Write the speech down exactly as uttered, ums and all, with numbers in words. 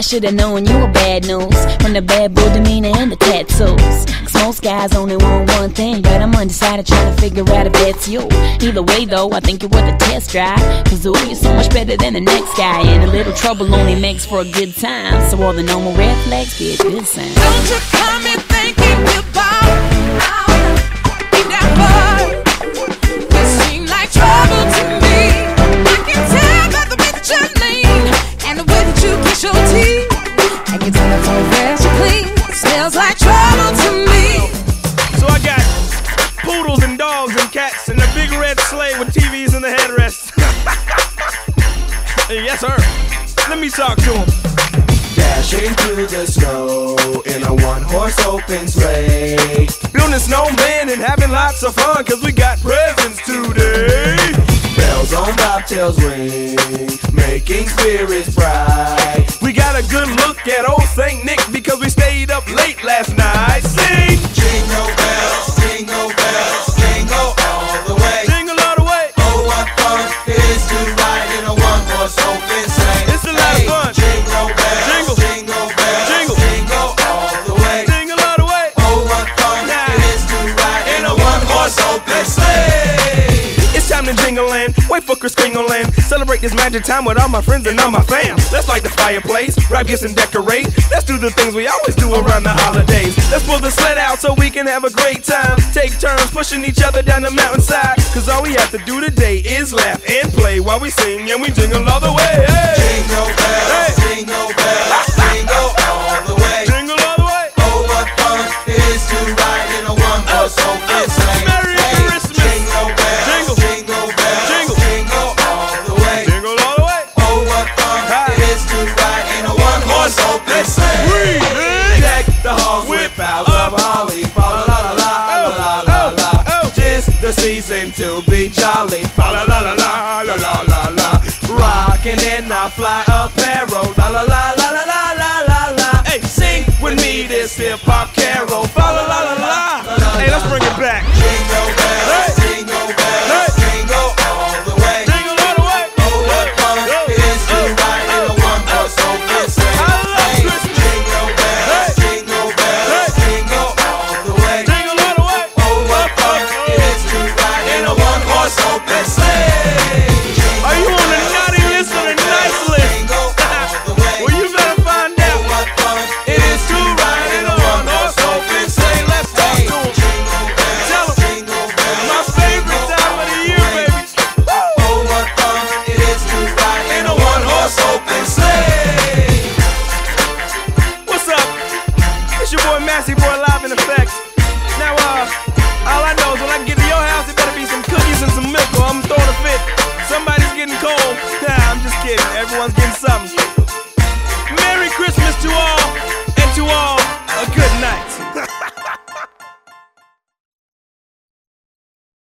should've known you were bad news, from the bad boy demeanor and the tattoos. Cause most guys only want one thing, but I'm undecided trying to figure out if that's you. Either way though, I think you're worth a test drive, cause ooh, you're so much better than the next guy, and a little trouble only makes for a good time. So all the normal red flags be a good sign. Don't you come in thinking you're about, be that boy. You seem like trouble to me. I can tell by the way that you lean and the way that you kiss your teeth. I can tell it's all fresh and clean. Smells like trouble to me. So I got poodles and dogs and cats and a big red sleigh with T Vs in the headrests. Yes, sir. Let me talk to him. Dashing through the snow in a one-horse open sleigh, Building a snowman and having lots of fun, cause we got presents today. bells on bobtails ring, making spirits bright. We got a good look at old Saint Nick because we stayed up late last night. Sing! Jingle bells, jingle bells, jingle all the way. Jingle all the way. Oh, what fun it is to ride in a one-horse open sleigh. It's a lot of fun. Jingle bells, Jingle. jingle bells, Jingle. jingle all the way. Jingle all the way. Oh, what fun Nah. it is to ride in a one-horse open sleigh. It's time to jingle land, wait for Kris Kringle land. Celebrate this magic time with all my friends and all my fam. Let's light the fireplace, wrap gifts and decorate. Let's do the things we always do around the holidays. Let's pull the sled out so we can have a great time. Take turns pushing each other down the mountainside, cause all we have to do today is laugh and play while we sing and we jingle all the way. Hey. Jingle bells, Hey. jingle bells, jingle all the way. Jingle all the way. Oh, what fun it is to ride in a one-horse open sleigh. Merry Hey, Christmas. Jingle bells, Jingle. jingle bells, Jingle. jingle all the way. Jingle all the way. Oh, what fun it is to ride in a one-horse open sleigh. Deck the halls with boughs of holly, fa la la la la la la la. Tis the season to be jolly, fa la la la la la la la la. Rockin' in our fly apparel, la la la la la la la la la. Hey, sing with me this hip hop carol, fa la la la la. Hey, let's bring it back. Jingle bells, jingle bells, jingle all the way. Jingle all the way. Oh, what fun it is to ride in a one-horse open sleigh. I love Hey, Christmas. jingle bells, jingle bells, jingle all the way. Jingle all the way. Oh, what fun it is to ride in a one-horse open sleigh. Are you on the naughty list or the nice list? Jingle all the way. Well, you better find Oh, out. what fun it is to ride in a one-horse open sleigh. Let's talk Hey, to 'em. jingle bells, Tell 'em. jingle bells, My favorite jingle time of the all year, way. baby. Oh, what fun it is to ride in a one-horse open sleigh. What's up? It's your boy Massey Boy live in effect. Now, uh, all I know is when I get to your house, there better be some cookies and some milk, or I'm throwing a fit. Somebody's getting cold. Nah, I'm just kidding. Everyone's getting something. Merry Christmas to all, and to all, a good night.